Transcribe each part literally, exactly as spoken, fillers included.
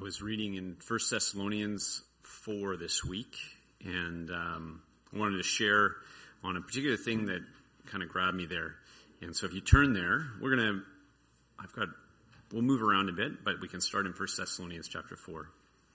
was reading in First Thessalonians four this week, and um, I wanted to share on a particular thing that kind of grabbed me there. And so if you turn there, we're going to, I've got, we'll move around a bit, but we can start in First Thessalonians chapter four.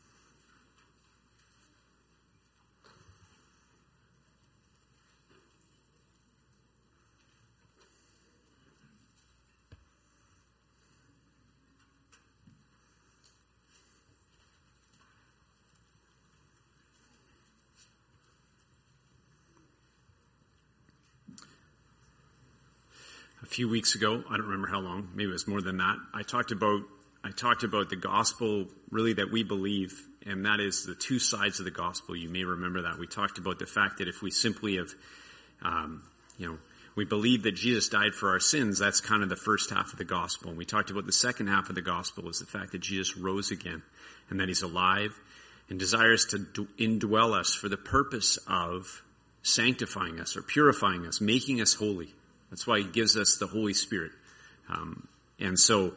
A few weeks ago, I don't remember how long, maybe it was more than that, I talked about I talked about the gospel really that we believe, and that is the two sides of the gospel. You may remember that. We talked about the fact that if we simply have, um, you know, we believe that Jesus died for our sins, that's kind of the first half of the gospel. And we talked about the second half of the gospel is the fact that Jesus rose again, and that he's alive and desires to indwell us for the purpose of sanctifying us or purifying us, making us holy. That's why he gives us the Holy Spirit. Um, and so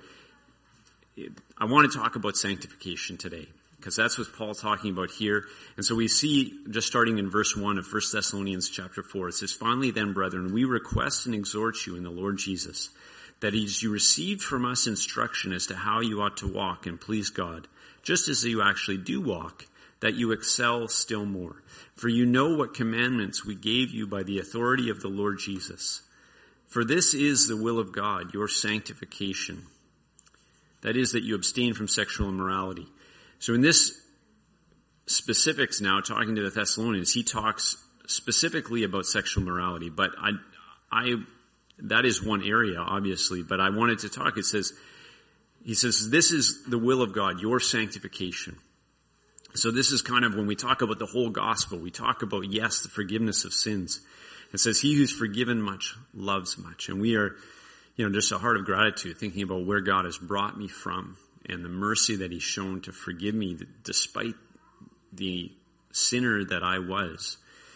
it, I want to talk about sanctification today, because that's what Paul's talking about here. And so we see, just starting in verse one of First Thessalonians chapter four, it says, "Finally then, brethren, we request and exhort you in the Lord Jesus, that as you received from us instruction as to how you ought to walk and please God, just as you actually do walk, that you excel still more. For you know what commandments we gave you by the authority of the Lord Jesus. For this is the will of God, your sanctification. That is, that you abstain from sexual immorality." So in this specifics now, talking to the Thessalonians, he talks specifically about sexual morality. But I, I, that is one area, obviously. But I wanted to talk, it says, he says, this is the will of God, your sanctification. So this is kind of when we talk about the whole gospel, we talk about, yes, the forgiveness of sins. It says, he who's forgiven much loves much. And we are, you know, just a heart of gratitude, thinking about where God has brought me from and the mercy that he's shown to forgive me despite the sinner that I was.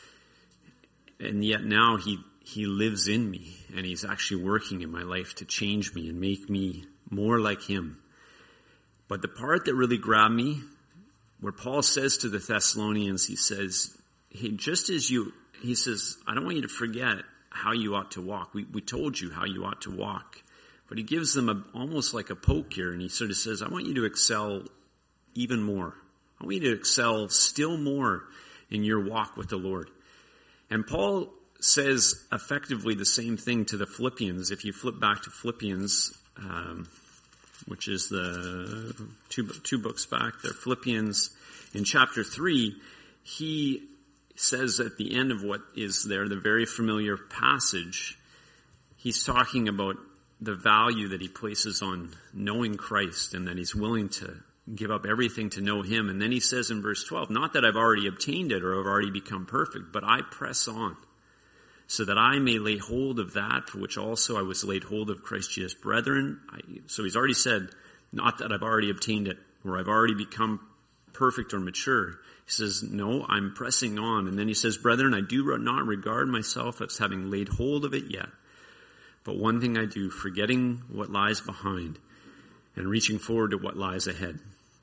And yet now he, he lives in me, and he's actually working in my life to change me and make me more like him. But the part that really grabbed me, where Paul says to the Thessalonians, he says, hey, just as you... He says, I don't want you to forget how you ought to walk. We, we told you how you ought to walk. But he gives them a, almost like a poke here, and he sort of says, I want you to excel even more. I want you to excel still more in your walk with the Lord. And Paul says effectively the same thing to the Philippians. If you flip back to Philippians, um, which is the two, two books back there, Philippians in chapter three, he says at the end of what is there, the very familiar passage, he's talking about the value that he places on knowing Christ, and that he's willing to give up everything to know him. And then he says in verse twelve, not that I've already obtained it or I've already become perfect, but I press on so that I may lay hold of that for which also I was laid hold of Christ Jesus. Brethren, I, so he's already said, not that I've already obtained it or I've already become perfect or mature. He says, no, I'm pressing on. And then he says, brethren, I do not regard myself as having laid hold of it yet. But one thing I do, forgetting what lies behind and reaching forward to what lies ahead.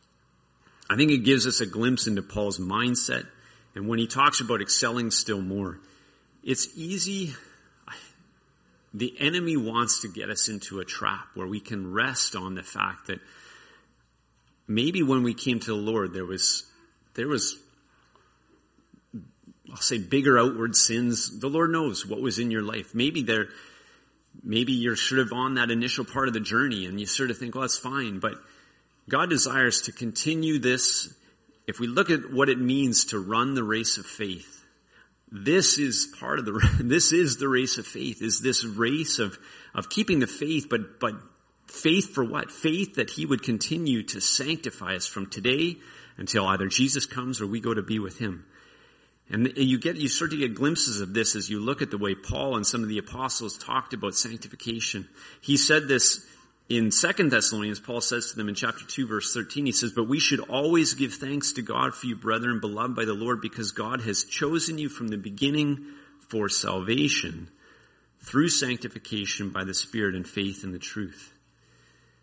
I think it gives us a glimpse into Paul's mindset. And when he talks about excelling still more, it's easy. The enemy wants to get us into a trap where we can rest on the fact that maybe when we came to the Lord, there was There was, I'll say, bigger outward sins. The Lord knows what was in your life. Maybe there, maybe you're sort of on that initial part of the journey and you sort of think, well, that's fine. But God desires to continue this. If we look at what it means to run the race of faith, this is part of the, this is the race of faith, is this race of, of keeping the faith, but, but faith for what? Faith that he would continue to sanctify us from today until either Jesus comes or we go to be with him. And you get, you start to get glimpses of this as you look at the way Paul and some of the apostles talked about sanctification. He said this in Second Thessalonians. Paul says to them in chapter two, verse thirteen, he says, but we should always give thanks to God for you, brethren, beloved by the Lord, because God has chosen you from the beginning for salvation through sanctification by the Spirit and faith in the truth.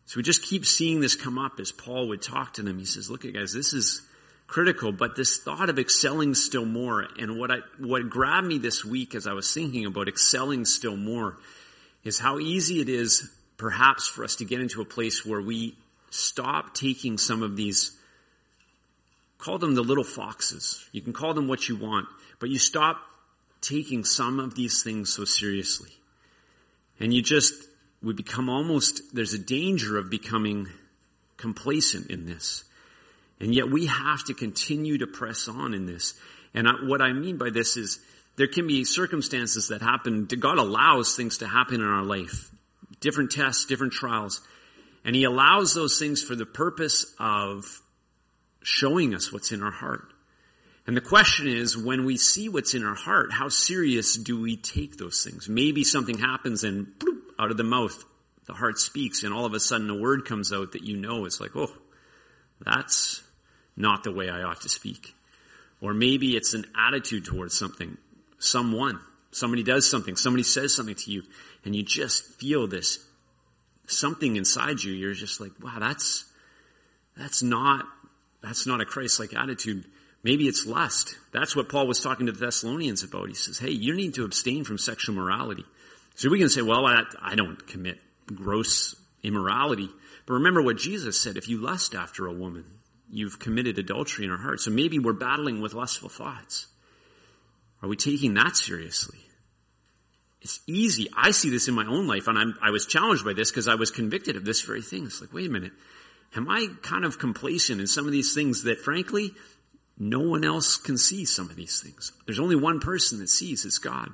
So we just keep seeing this come up as Paul would talk to them. He says, look, guys, this is critical, but this thought of excelling still more, and what I, what grabbed me this week as I was thinking about excelling still more is how easy it is perhaps for us to get into a place where we stop taking some of these, call them the little foxes. You can call them what you want, but you stop taking some of these things so seriously. And you just, we become almost, there's a danger of becoming complacent in this. And yet we have to continue to press on in this. And I, what I mean by this is there can be circumstances that happen. God allows things to happen in our life. Different tests, different trials. And he allows those things for the purpose of showing us what's in our heart. And the question is, when we see what's in our heart, how serious do we take those things? Maybe something happens and bloop, out of the mouth, the heart speaks, and all of a sudden a word comes out that you know is like, oh, that's not the way I ought to speak. Or maybe it's an attitude towards something, someone, somebody does something, somebody says something to you, and you just feel this, something inside you, you're just like, wow, that's, that's not, that's not a Christ-like attitude. Maybe it's lust. That's what Paul was talking to the Thessalonians about. He says, hey, you need to abstain from sexual morality. So we can say, well, I, I don't commit gross immorality. But remember what Jesus said, if you lust after a woman, you've committed adultery in her heart. So maybe we're battling with lustful thoughts. Are we taking that seriously? It's easy. I see this in my own life, and I'm, I was challenged by this because I was convicted of this very thing. It's like, wait a minute. Am I kind of complacent in some of these things that, frankly, no one else can see some of these things? There's only one person that sees, it's God.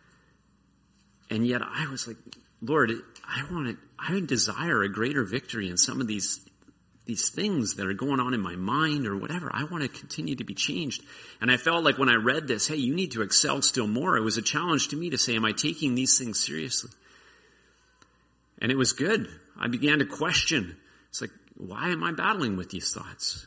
And yet I was like, Lord, I want to, I desire a greater victory in some of these these things that are going on in my mind or whatever. I want to continue to be changed. And I felt like when I read this, hey, you need to excel still more. It was a challenge to me to say, am I taking these things seriously? And it was good. I began to question. It's like, why am I battling with these thoughts?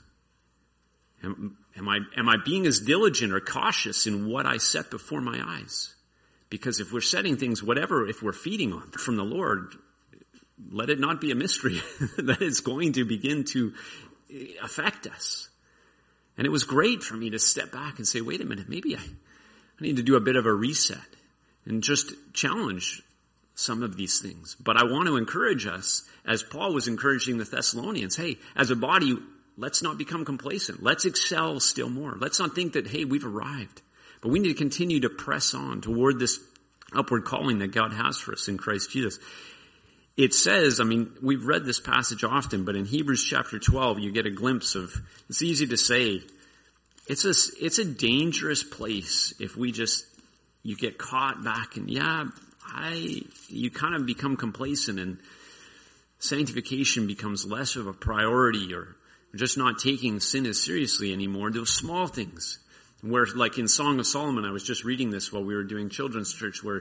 Am, am I, am I being as diligent or cautious in what I set before my eyes? Because if we're setting things, whatever, if we're feeding on from the Lord, let it not be a mystery that it's going to begin to affect us. And it was great for me to step back and say, wait a minute, maybe I, I need to do a bit of a reset and just challenge some of these things. But I want to encourage us, as Paul was encouraging the Thessalonians, hey, as a body, let's not become complacent. Let's excel still more. Let's not think that, hey, we've arrived. But we need to continue to press on toward this upward calling that God has for us in Christ Jesus. It says, I mean, we've read this passage often, but in Hebrews chapter twelve, you get a glimpse of, it's easy to say, it's a, it's a dangerous place if we just, you get caught back and yeah, I, you kind of become complacent and sanctification becomes less of a priority, or just not taking sin as seriously anymore. Those small things. Where, like in Song of Solomon, I was just reading this while we were doing children's church, where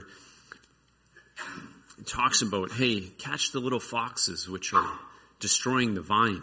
it talks about, hey, catch the little foxes which are destroying the vine.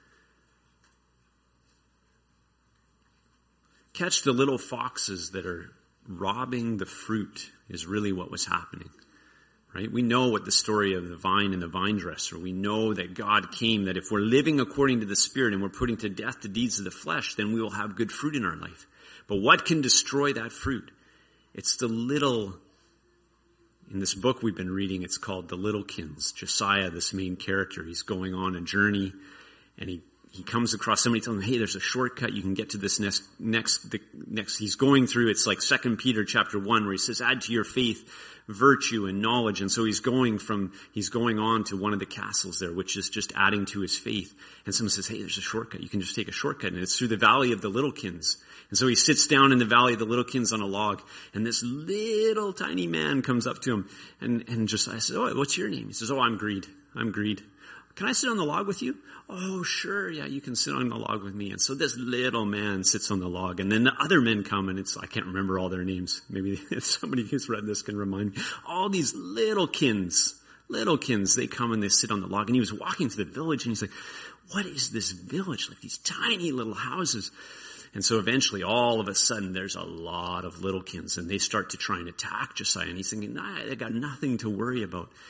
Catch the little foxes that are robbing the fruit is really what was happening. Right? We know what the story of the vine and the vine dresser. We know that God came, that if we're living according to the Spirit and we're putting to death the deeds of the flesh, then we will have good fruit in our life. But what can destroy that fruit? It's the little, in this book we've been reading, it's called The Littlekins. Josiah, this main character, he's going on a journey, and he, he comes across somebody telling him, hey, there's a shortcut, you can get to this next, next, the next, he's going through, it's like Second Peter chapter one, where he says, add to your faith virtue and knowledge. And so he's going from, he's going on to one of the castles there, which is just adding to his faith. And someone says, hey, there's a shortcut, you can just take a shortcut, and it's through the valley of the Littlekins. And so he sits down in the valley of the Littlekins on a log, and this little tiny man comes up to him, and, and just, I said, oh, what's your name? He says, oh, I'm Greed. I'm Greed. Can I sit on the log with you? Oh, sure. Yeah, you can sit on the log with me. And so this little man sits on the log, and then the other men come, and it's, I can't remember all their names. Maybe if somebody who's read this can remind me. All these Littlekins, Littlekins, they come and they sit on the log. And he was walking through the village, and he's like, what is this village? Like these tiny little houses. And so eventually, all of a sudden, there's a lot of Littlekins, and they start to try and attack Josiah. And he's thinking, nah, they got nothing to worry about.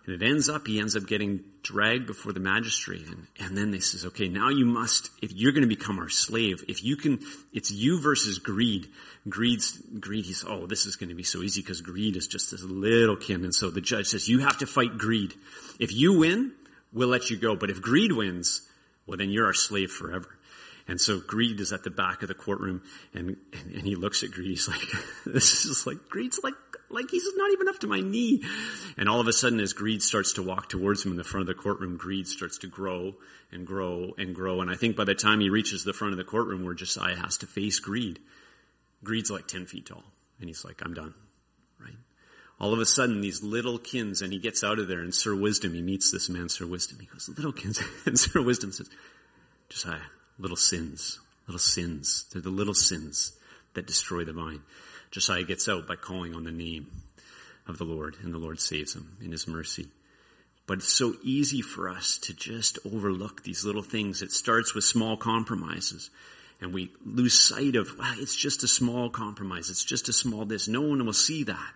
And it ends up, he ends up getting dragged before the magistrate. And, and then they says, okay, now you must, if you're going to become our slave, if you can, it's you versus greed. Greed's, greed, he's, oh, this is going to be so easy because greed is just this little kin. And so the judge says, you have to fight greed. If you win, we'll let you go. But if greed wins, well, then you're our slave forever. And so greed is at the back of the courtroom, and, and, and he looks at greed. He's like, this is like, greed's like, like he's not even up to my knee. And all of a sudden, as greed starts to walk towards him in the front of the courtroom, greed starts to grow and grow and grow. And I think by the time he reaches the front of the courtroom where Josiah has to face greed, greed's like ten feet tall. And he's like, I'm done. Right? All of a sudden, these little kins, and he gets out of there, and Sir Wisdom, he meets this man, Sir Wisdom. He goes, little kins. And Sir Wisdom says, Josiah, little sins, little sins. They're the little sins that destroy the vine. Josiah gets out by calling on the name of the Lord, and the Lord saves him in his mercy. But it's so easy for us to just overlook these little things. It starts with small compromises, and we lose sight of, wow, it's just a small compromise. It's just a small this. No one will see that.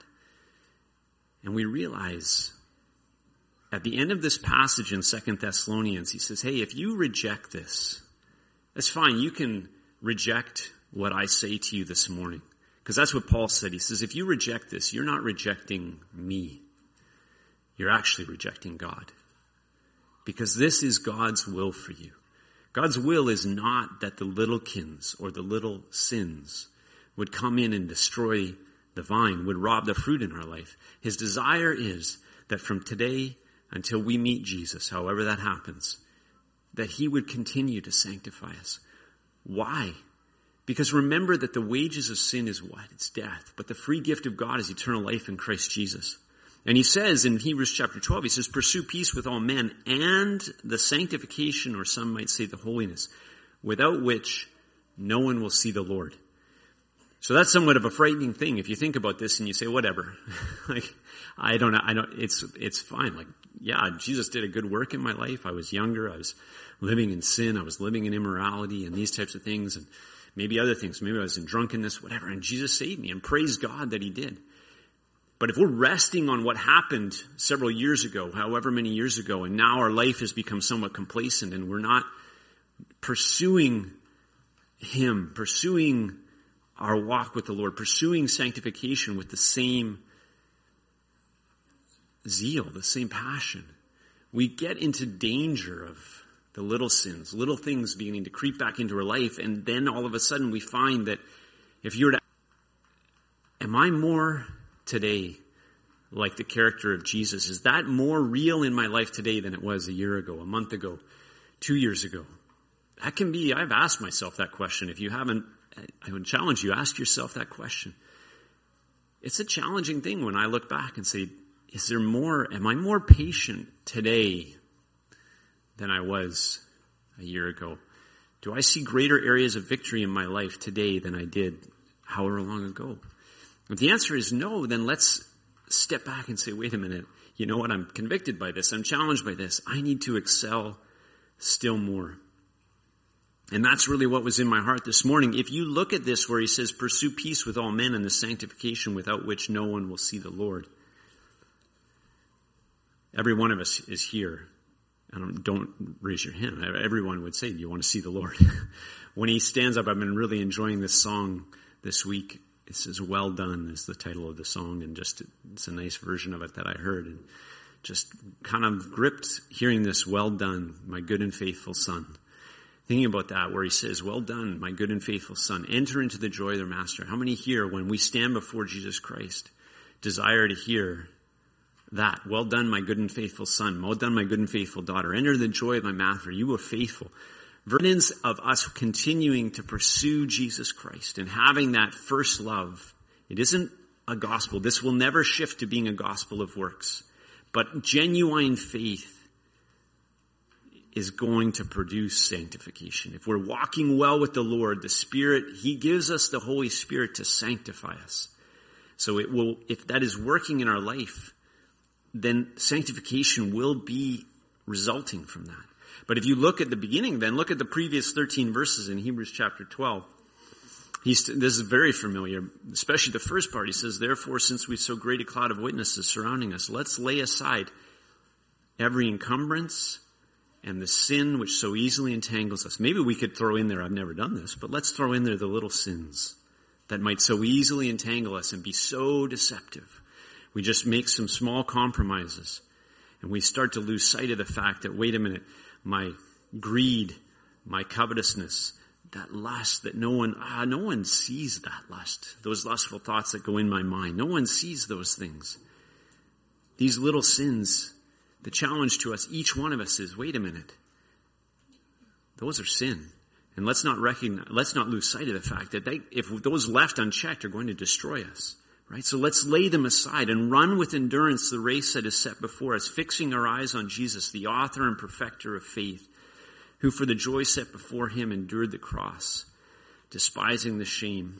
And we realize at the end of this passage in Second Thessalonians, he says, hey, if you reject this, that's fine. You can reject what I say to you this morning. Because that's what Paul said. He says, if you reject this, you're not rejecting me. You're actually rejecting God. Because this is God's will for you. God's will is not that the little kins or the little sins would come in and destroy the vine, would rob the fruit in our life. His desire is that from today until we meet Jesus, however that happens, that he would continue to sanctify us. Why? Because remember that the wages of sin is what? It's death. But the free gift of God is eternal life in Christ Jesus. And he says in Hebrews chapter twelve, he says, pursue peace with all men and the sanctification, or some might say the holiness, without which no one will see the Lord. So that's somewhat of a frightening thing if you think about this and you say, whatever. like, I don't know, I don't, it's, it's fine. Like, yeah, Jesus did a good work in my life. I was younger. I was living in sin. I was living in immorality and these types of things, and maybe other things. Maybe I was in drunkenness, whatever. And Jesus saved me, and praise God that he did. But if we're resting on what happened several years ago, however many years ago, and now our life has become somewhat complacent and we're not pursuing him, pursuing our walk with the Lord, pursuing sanctification with the same zeal, the same passion, we get into danger of the little sins, little things beginning to creep back into our life. And then all of a sudden we find that if you were to, am I more today like the character of Jesus? Is that more real in my life today than it was a year ago, a month ago, two years ago? That can be, I've asked myself that question. If you haven't, I would challenge you, ask yourself that question. It's a challenging thing when I look back and say, is there more, am I more patient today than I was a year ago? Do I see greater areas of victory in my life today than I did however long ago? If the answer is no, then let's step back and say, wait a minute, you know what, I'm convicted by this, I'm challenged by this, I need to excel still more. And that's really what was in my heart this morning. If you look at this where he says, pursue peace with all men and the sanctification without which no one will see the Lord. Every one of us is here. And don't raise your hand. Everyone would say, do you want to see the Lord? When he stands up, I've been really enjoying this song this week. It says, well done is the title of the song. And just, it's a nice version of it that I heard. And just kind of gripped hearing this, well done, my good and faithful son. Thinking about that, where he says, well done, my good and faithful son. Enter into the joy of their master. How many here, when we stand before Jesus Christ, desire to hear that? Well done, my good and faithful son. Well done, my good and faithful daughter. Enter the joy of my master. You were faithful. Evidence of us continuing to pursue Jesus Christ and having that first love. It isn't a gospel. This will never shift to being a gospel of works. But genuine faith is going to produce sanctification. If we're walking well with the Lord, the Spirit, he gives us the Holy Spirit to sanctify us. So it will, if that is working in our life, then sanctification will be resulting from that. But if you look at the beginning, then look at the previous thirteen verses in Hebrews chapter twelve. He's, this is very familiar, especially the first part. He says, therefore, since we have so great a cloud of witnesses surrounding us, let's lay aside every encumbrance, and the sin which so easily entangles us. Maybe we could throw in there, I've never done this, but let's throw in there the little sins that might so easily entangle us and be so deceptive. We just make some small compromises, and we start to lose sight of the fact that, wait a minute, my greed, my covetousness, that lust that no one, ah, no one sees that lust, those lustful thoughts that go in my mind. No one sees those things. These little sins, the challenge to us, each one of us is, wait a minute, those are sin. And let's not recognize, let's not lose sight of the fact that they, if those left unchecked, are going to destroy us. Right? So let's lay them aside and run with endurance the race that is set before us, fixing our eyes on Jesus, the author and perfecter of faith, who for the joy set before him endured the cross, despising the shame,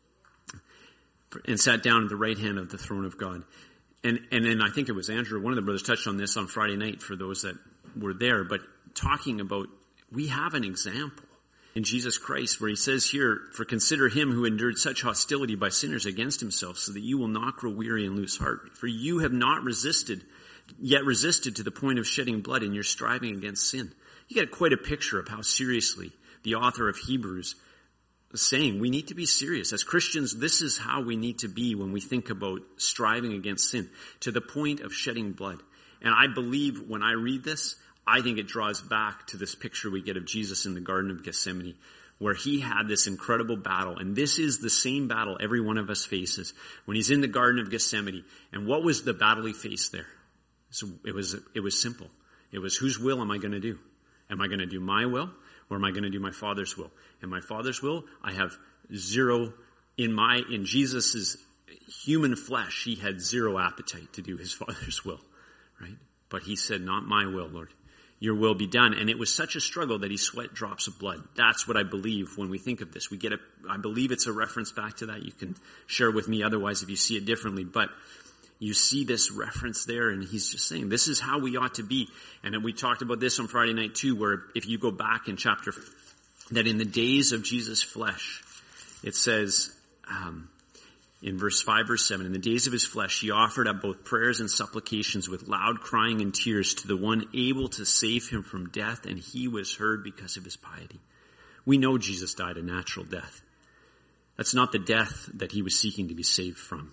and sat down at the right hand of the throne of God. And and then I think it was Andrew, one of the brothers, touched on this on Friday night for those that were there, but talking about, we have an example in Jesus Christ where he says here, for consider him who endured such hostility by sinners against himself, so that you will not grow weary and lose heart. For you have not resisted, yet resisted to the point of shedding blood in your striving against sin. You get quite a picture of how seriously the author of Hebrews is saying we need to be serious. As Christians, this is how we need to be when we think about striving against sin, to the point of shedding blood. And I believe when I read this, I think it draws back to this picture we get of Jesus in the Garden of Gethsemane, where he had this incredible battle. And this is the same battle every one of us faces when he's in the Garden of Gethsemane. And what was the battle he faced there? So it was, it was simple. It was, whose will am I going to do? Am I going to do my will, or am I going to do my Father's will? And my Father's will, I have zero in my, in Jesus' human flesh, he had zero appetite to do his Father's will, right? But he said, not my will, Lord. Your will be done. And it was such a struggle that he sweat drops of blood. That's what I believe when we think of this. We get a, I believe it's a reference back to that. You can share with me otherwise if you see it differently. But you see this reference there, and he's just saying, this is how we ought to be. And we talked about this on Friday night too, where if you go back in chapter, that in the days of Jesus' flesh, it says, um, in verse five, verse seven, in the days of his flesh, he offered up both prayers and supplications with loud crying and tears to the one able to save him from death, and he was heard because of his piety. We know Jesus died a natural death. That's not the death that he was seeking to be saved from.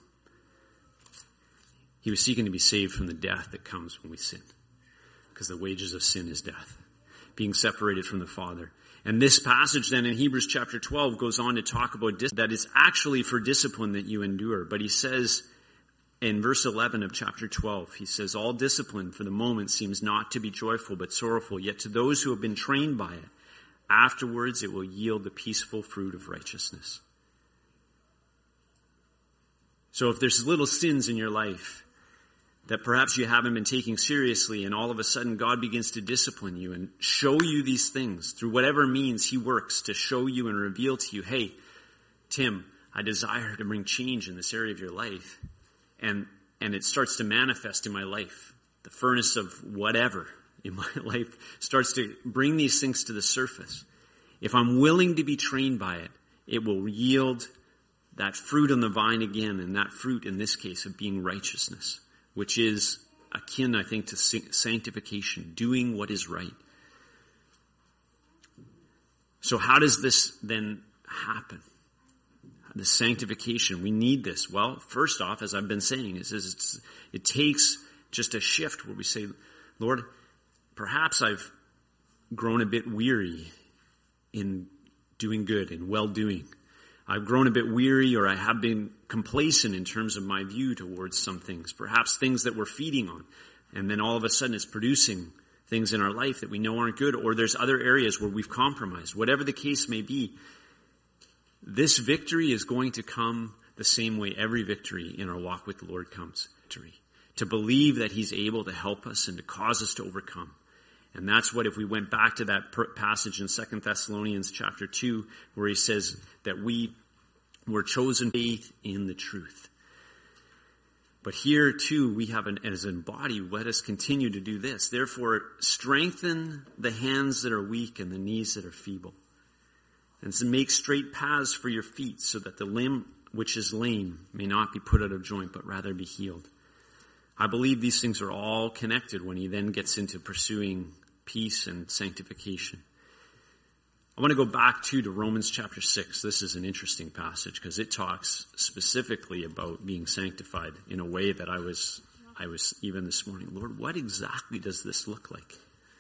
He was seeking to be saved from the death that comes when we sin. Because the wages of sin is death. Being separated from the Father. And this passage then in Hebrews chapter twelve goes on to talk about dis- that it's actually for discipline that you endure. But he says in verse eleven of chapter twelve, he says, all discipline for the moment seems not to be joyful but sorrowful. Yet to those who have been trained by it, afterwards it will yield the peaceful fruit of righteousness. So if there's little sins in your life that perhaps you haven't been taking seriously, and all of a sudden God begins to discipline you and show you these things through whatever means he works to show you and reveal to you, hey, Tim, I desire to bring change in this area of your life. And, and it starts to manifest in my life. The furnace of whatever in my life starts to bring these things to the surface. If I'm willing to be trained by it, it will yield that fruit on the vine again, and that fruit in this case of being righteousness, which is akin, I think, to sanctification, doing what is right. So how does this then happen? The sanctification, we need this. Well, first off, as I've been saying, is it's, it takes just a shift where we say, Lord, perhaps I've grown a bit weary in doing good and well-doing. I've grown a bit weary, or I have been complacent in terms of my view towards some things, perhaps things that we're feeding on. And then all of a sudden it's producing things in our life that we know aren't good, or there's other areas where we've compromised. Whatever the case may be, this victory is going to come the same way every victory in our walk with the Lord comes. Victory. To believe that he's able to help us and to cause us to overcome. And that's what, if we went back to that passage in Second Thessalonians chapter two, where he says that we were chosen faith in the truth. But here too, we have an, as a body, let us continue to do this. Therefore, strengthen the hands that are weak and the knees that are feeble. And to make straight paths for your feet, so that the limb which is lame may not be put out of joint, but rather be healed. I believe these things are all connected when he then gets into pursuing peace and sanctification. I want to go back too to Romans chapter six. This is an interesting passage because it talks specifically about being sanctified in a way that I was, I was even this morning, Lord, what exactly does this look like?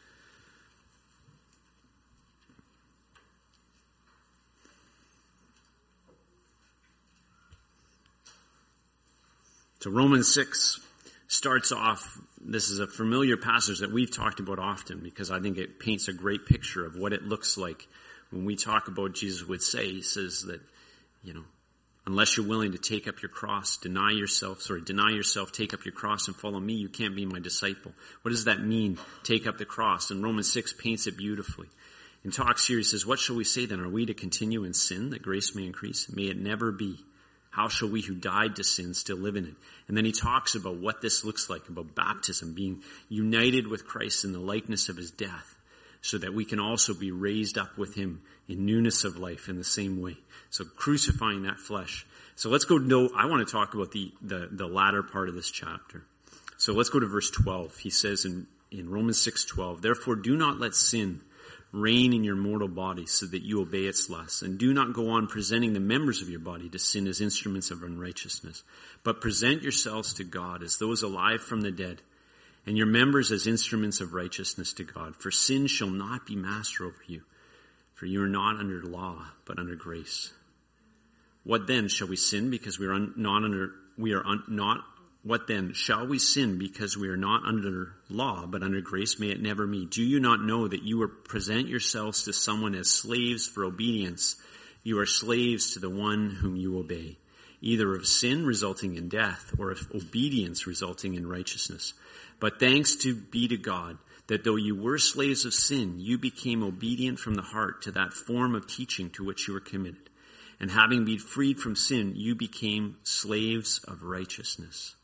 So Romans six starts off, this is a familiar passage that we've talked about often because I think it paints a great picture of what it looks like when we talk about Jesus would say. He says that, you know, unless you're willing to take up your cross, deny yourself, sorry, deny yourself, take up your cross and follow me, you can't be my disciple. What does that mean, take up the cross? And Romans six paints it beautifully. In talks here, he says, what shall we say then? Are we to continue in sin that grace may increase? May it never be. How shall we who died to sin still live in it? And then he talks about what this looks like, about baptism, being united with Christ in the likeness of his death, so that we can also be raised up with him in newness of life in the same way. So crucifying that flesh. So let's go, no, I want to talk about the, the, the latter part of this chapter. So let's go to verse twelve. He says in, in Romans six twelve, therefore do not let sin reign in your mortal body so that you obey its lusts. And do not go on presenting the members of your body to sin as instruments of unrighteousness. But present yourselves to God as those alive from the dead, and your members as instruments of righteousness to God. For sin shall not be master over you, for you are not under law, but under grace. What then? Shall we sin because we are un- not under, we are un- not, what then? Shall we sin because we are not under law, but under grace? May it never be. Do you not know that you are present yourselves to someone as slaves for obedience? You are slaves to the one whom you obey, either of sin resulting in death or of obedience resulting in righteousness. But thanks to be to God that though you were slaves of sin, you became obedient from the heart to that form of teaching to which you were committed. And having been freed from sin, you became slaves of righteousness.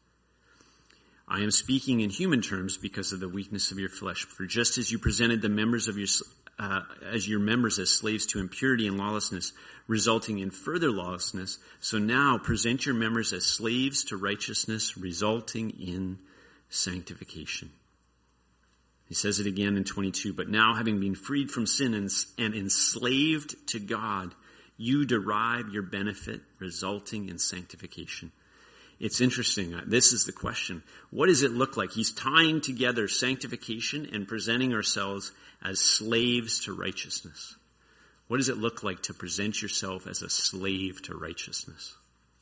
I am speaking in human terms because of the weakness of your flesh. For just as you presented the members of your uh, as your members as slaves to impurity and lawlessness, resulting in further lawlessness, so now present your members as slaves to righteousness, resulting in sanctification. He says it again in twenty-two. But now, having been freed from sin and, and enslaved to God, you derive your benefit, resulting in sanctification. It's interesting. This is the question. What does it look like? He's tying together sanctification and presenting ourselves as slaves to righteousness. What does it look like to present yourself as a slave to righteousness?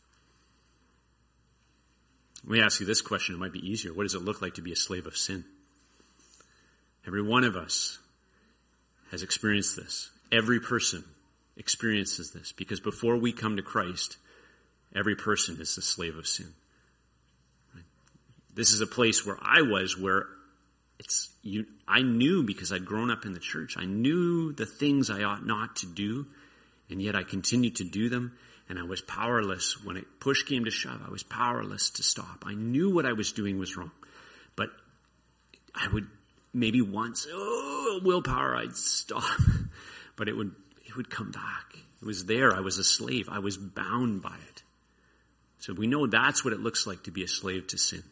Let me ask you this question. It might be easier. What does it look like to be a slave of sin? Every one of us has experienced this. Every person experiences this, because before we come to Christ, every person is the slave of sin. Right? This is a place where I was, where it's you. I knew, because I'd grown up in the church, I knew the things I ought not to do, and yet I continued to do them, and I was powerless. When it push came to shove, I was powerless to stop. I knew what I was doing was wrong, but I would maybe once, oh, willpower, I'd stop, but it would it would come back. It was there. I was a slave. I was bound by it. So we know that's what it looks like to be a slave to sin.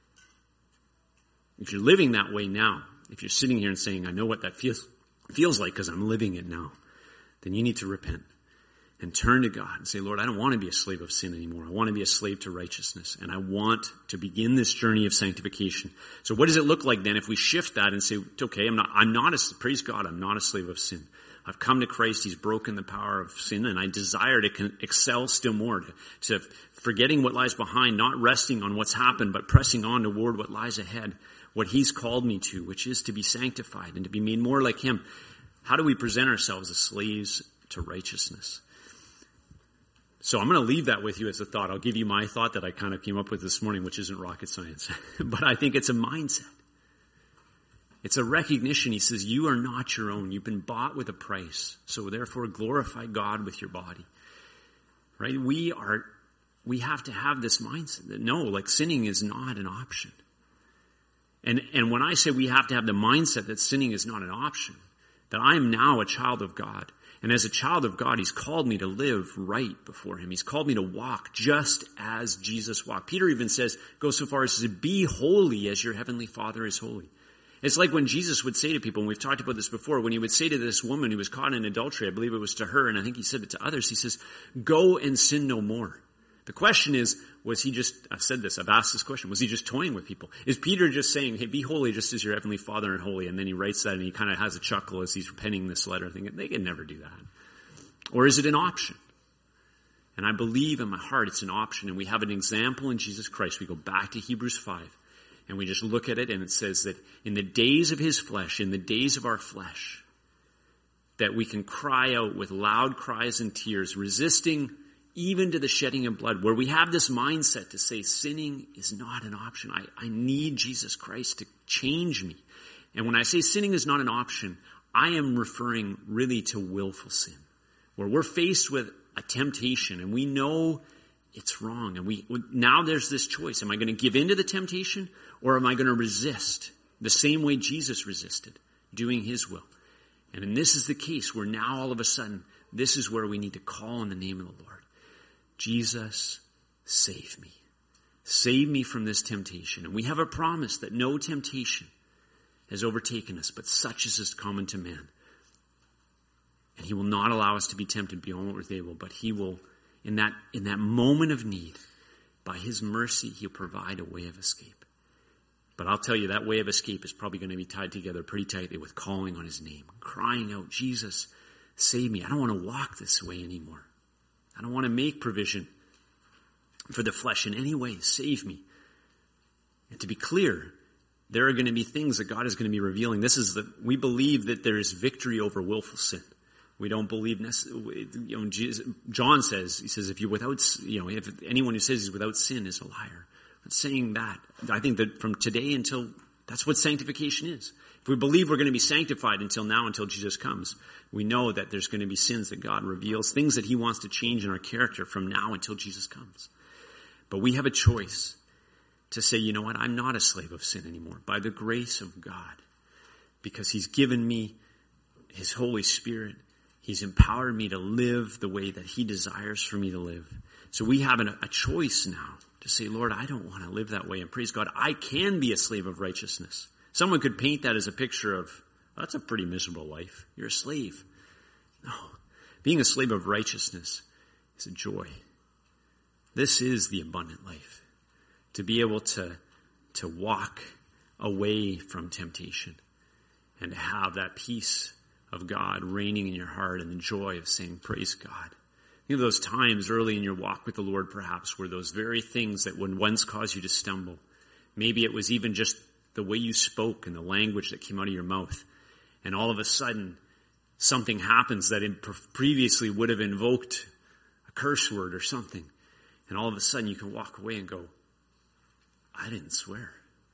If you're living that way now, if you're sitting here and saying, I know what that feels feels like because I'm living it now, then you need to repent and turn to God and say, Lord, I don't want to be a slave of sin anymore. I want to be a slave to righteousness, and I want to begin this journey of sanctification. So what does it look like then if we shift that and say, okay, I'm not, I'm not a, praise God, I'm not a slave of sin. I've come to Christ. He's broken the power of sin, and I desire to con- excel still more, to, to forgetting what lies behind, not resting on what's happened, but pressing on toward what lies ahead, what he's called me to, which is to be sanctified and to be made more like him. How do we present ourselves as slaves to righteousness? So I'm going to leave that with you as a thought. I'll give you my thought that I kind of came up with this morning, which isn't rocket science, but I think it's a mindset. It's a recognition. He says, you are not your own. You've been bought with a price. So therefore glorify God with your body. Right? We are, we have to have this mindset that no, like sinning is not an option. And, and when I say we have to have the mindset that sinning is not an option, that I am now a child of God. And as a child of God, he's called me to live right before him. He's called me to walk just as Jesus walked. Peter even says, goes so far as to say, be holy as your heavenly Father is holy. It's like when Jesus would say to people, and we've talked about this before, when he would say to this woman who was caught in adultery, I believe it was to her, and I think he said it to others, he says, go and sin no more. The question is, was he just, I've said this, I've asked this question, was he just toying with people? Is Peter just saying, hey, be holy just as your heavenly Father and holy, and then he writes that and he kind of has a chuckle as he's penning this letter, thinking, they can never do that. Or is it an option? And I believe in my heart it's an option, and we have an example in Jesus Christ. We go back to Hebrews five, and we just look at it, and it says that in the days of his flesh, in the days of our flesh, that we can cry out with loud cries and tears, resisting even to the shedding of blood, where we have this mindset to say sinning is not an option. I, I need Jesus Christ to change me. And when I say sinning is not an option, I am referring really to willful sin, where we're faced with a temptation and we know it's wrong. And we now there's this choice. Am I going to give in to the temptation, or am I going to resist the same way Jesus resisted, doing his will? And this is the case where now all of a sudden, this is where we need to call on the name of the Lord. Jesus, save me. Save me from this temptation. And we have a promise that no temptation has overtaken us, but such as is common to man. And he will not allow us to be tempted beyond what we're able, but he will, in that, in that moment of need, by his mercy, he'll provide a way of escape. But I'll tell you, that way of escape is probably going to be tied together pretty tightly with calling on his name, crying out, Jesus, save me. I don't want to walk this way anymore. I don't want to make provision for the flesh in any way. Save me. And to be clear, there are going to be things that God is going to be revealing. This is the, we believe that there is victory over willful sin. We don't believe, you know, Jesus, John says, he says, if you're without, you know, if anyone who says he's without sin is a liar. I'm not saying that. I think that from today until, that's what sanctification is. If we believe we're going to be sanctified until now, until Jesus comes, we know that there's going to be sins that God reveals, things that he wants to change in our character from now until Jesus comes. But we have a choice to say, you know what, I'm not a slave of sin anymore by the grace of God, because he's given me his Holy Spirit. He's empowered me to live the way that he desires for me to live. So we have a choice now to say, Lord, I don't want to live that way. And praise God, I can be a slave of righteousness. Someone could paint that as a picture of, well, that's a pretty miserable life. You're a slave. No. Being a slave of righteousness is a joy. This is the abundant life. To be able to, to walk away from temptation and to have that peace of God reigning in your heart and the joy of saying, praise God. You know those times early in your walk with the Lord perhaps were those very things that would once cause you to stumble. Maybe it was even just the way you spoke and the language that came out of your mouth. And all of a sudden, something happens that previously would have invoked a curse word or something. And all of a sudden you can walk away and go, I didn't swear.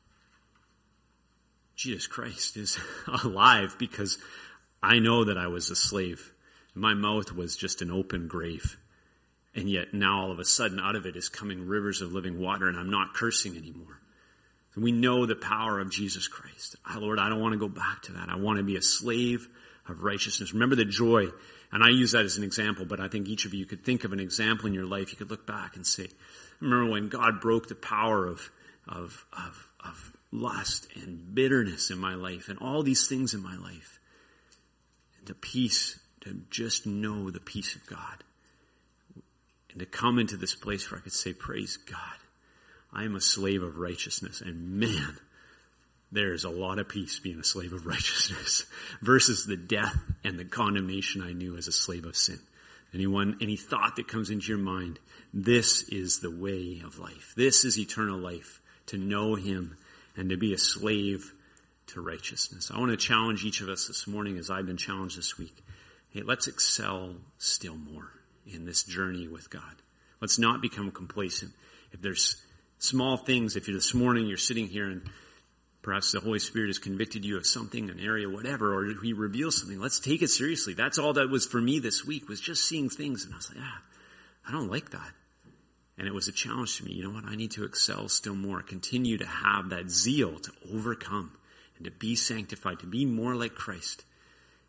Jesus Christ is alive, because I know that I was a slave. My mouth was just an open grave. And yet now all of a sudden out of it is coming rivers of living water, and I'm not cursing anymore. And we know the power of Jesus Christ. Oh, Lord, I don't want to go back to that. I want to be a slave of righteousness. Remember the joy. And I use that as an example, but I think each of you could think of an example in your life. You could look back and say, remember when God broke the power of, of, of, of lust and bitterness in my life and all these things in my life. And the peace, to just know the peace of God. And to come into this place where I could say, praise God. I am a slave of righteousness, and man, there is a lot of peace being a slave of righteousness versus the death and the condemnation I knew as a slave of sin. Anyone, any thought that comes into your mind, this is the way of life. This is eternal life, to know him and to be a slave to righteousness. I want to challenge each of us this morning, as I've been challenged this week. Hey, let's excel still more in this journey with God. Let's not become complacent. If there's small things, if you're this morning, you're sitting here and perhaps the Holy Spirit has convicted you of something, an area, whatever, or he reveals something, let's take it seriously. That's all that was for me this week, was just seeing things. And I was like, ah, I don't like that. And it was a challenge to me. You know what? I need to excel still more, continue to have that zeal to overcome and to be sanctified, to be more like Christ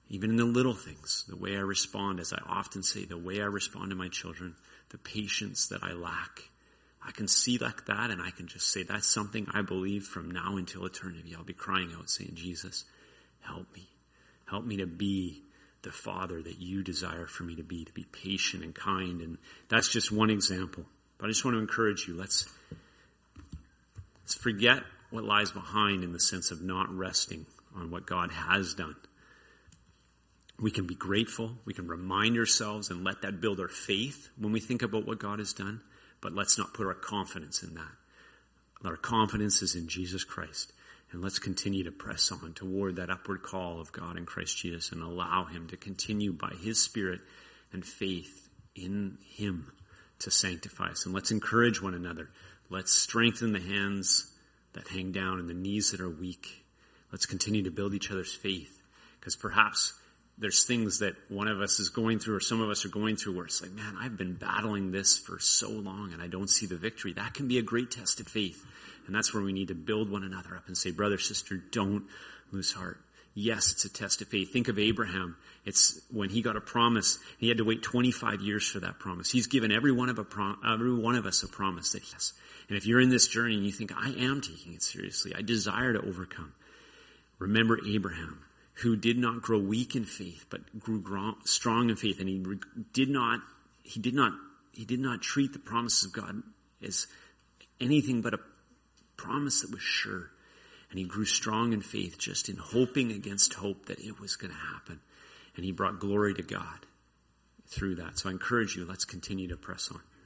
Even in the little things, the way I respond, as I often say, the way I respond to my children, the patience that I lack. I can see like that, and I can just say, that's something I believe from now until eternity. I'll be crying out saying, Jesus, help me. Help me to be the father that you desire for me to be, to be patient and kind. And that's just one example. But I just want to encourage you, let's, let's forget what lies behind in the sense of not resting on what God has done. We can be grateful. We can remind ourselves and let that build our faith when we think about what God has done. But let's not put our confidence in that. Our confidence is in Jesus Christ. And let's continue to press on toward that upward call of God in Christ Jesus and allow him to continue by his Spirit and faith in him to sanctify us. And let's encourage one another. Let's strengthen the hands that hang down and the knees that are weak. Let's continue to build each other's faith. Because perhaps there's things that one of us is going through or some of us are going through where it's like, man, I've been battling this for so long and I don't see the victory. That can be a great test of faith. And that's where we need to build one another up and say, brother, sister, don't lose heart. Yes, it's a test of faith. Think of Abraham. It's when he got a promise, he had to wait twenty-five years for that promise. He's given every one of a prom- every one of us a promise that he has. And if you're in this journey and you think, I am taking it seriously, I desire to overcome. Remember Abraham, who did not grow weak in faith, but grew strong in faith. And he did not, he did not, he did not treat the promises of God as anything but a promise that was sure. And he grew strong in faith, just in hoping against hope that it was going to happen. And he brought glory to God through that. So I encourage you, let's continue to press on.